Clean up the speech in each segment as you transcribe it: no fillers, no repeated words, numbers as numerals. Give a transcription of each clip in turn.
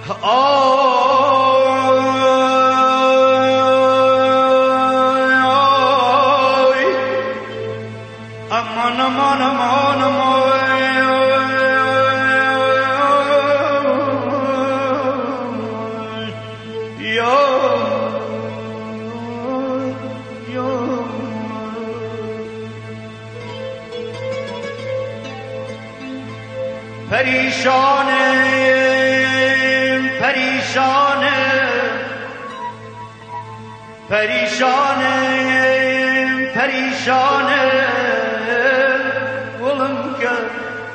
aman aman aman aman yo yo پریشانم پریشانم پریشانم پریشانم ولم کرد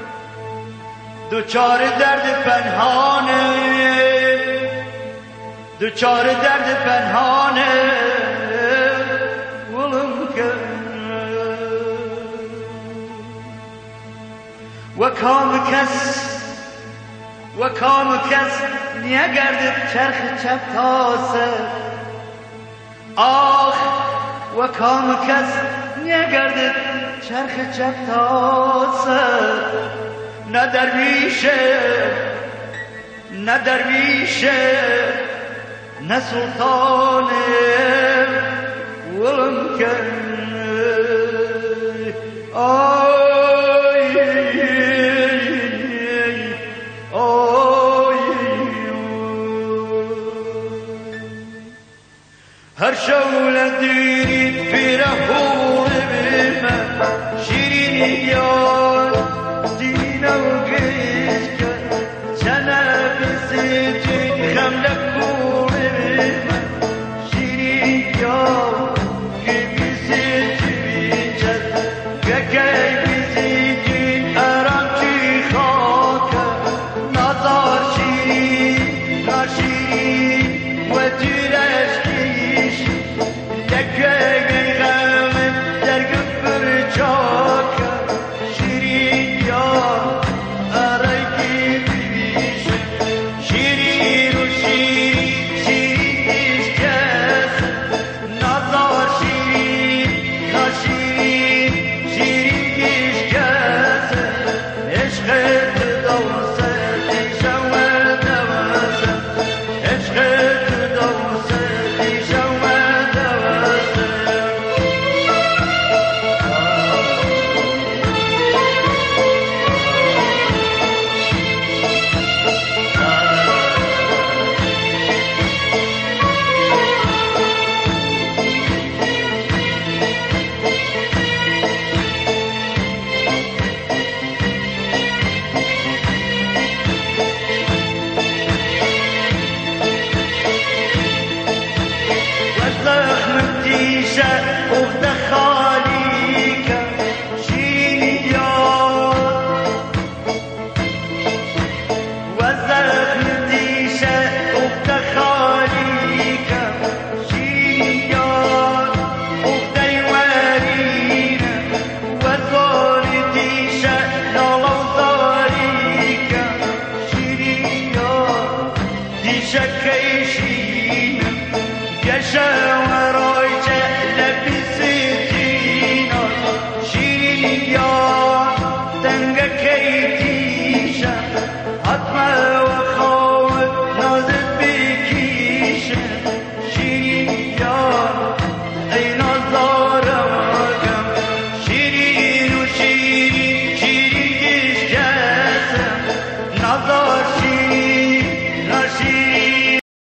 دوچار درد پنهانم دوچار درد پنهانم ولم کرد و کام کس نگردد چرخ چپ تاسه آخ و کام کس نگردد چرخ چپ تاسه نه درویشه نه درویشه نه سلطانه ولم کرد هر شوله دیری پیره هول بیمه شیرینی یاد دینه و گشکه چنه بیسی جین خمله